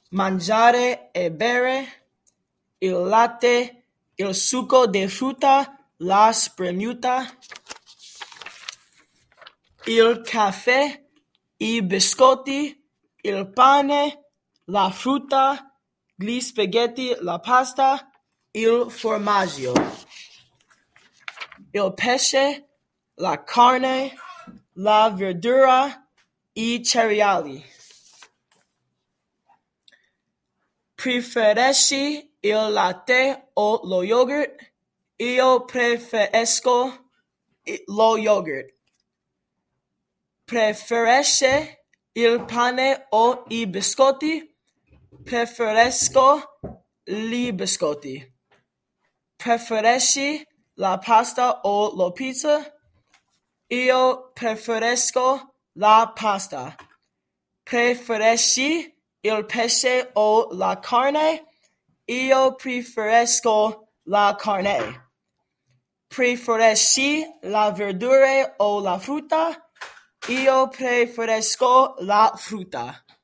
mangiare e bere, il latte, il succo di frutta, la spremuta, il caffè, i biscotti, il pane, la frutta, gli spaghetti, la pasta, il formaggio, il pesce, la carne, la verdura, i cereali. Preferisci il latte o lo yogurt? Io preferisco lo yogurt. Preferisci il pane o i biscotti? Preferisco i biscotti. Preferisci la pasta o la pizza? Io preferisco la pasta. Preferisci il pesce o la carne? Io preferisco la carne. Preferisci la verdura o la frutta? Io preferisco la frutta.